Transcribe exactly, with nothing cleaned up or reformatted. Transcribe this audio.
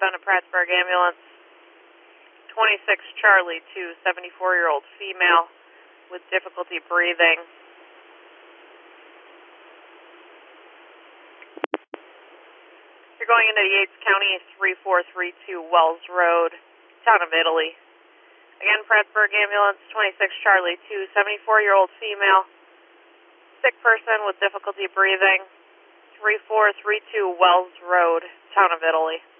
on a Prattsburg ambulance. twenty-six Charlie to seventy-four-year-old female with difficulty breathing. You're going into the Yates County three four three two Wells Road, town of Italy. Again, Prattsburg ambulance, twenty-six Charlie to seventy-four-year-old female, sick person with difficulty breathing, three four three two Wells Road, town of Italy.